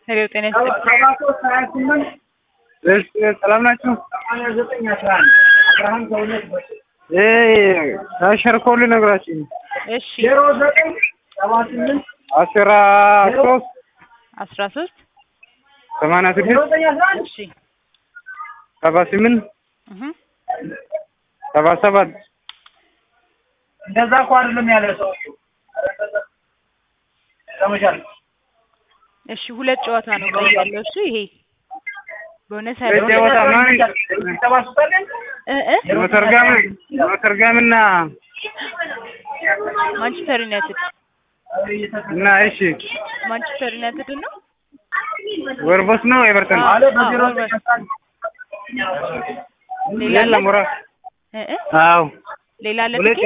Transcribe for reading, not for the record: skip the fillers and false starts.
ሄሎ ጤና ይስጥልኝ። ሰላም ናችሁ? ታሸርኮል ነግራችሁ። እሺ 0978 13 86 እሺ 78 77 እንደዛ እኮ አይደለም ያለ ሰው ተመቻል። እሺ ሁለት ጨዋታ ነው ያለው። እሺ ይሄ ቦነስ አለ። ጨዋታ ማን ተባስቷል? ኖተርጋምና ማንቸስተር ዩናይትድ እና እሺ ማንቸስተር ዩናይትድ ነው ወርቦስ ነው ኤቨርተን አለ በዜሮ ሌላ ሞራ አዎ ሌላ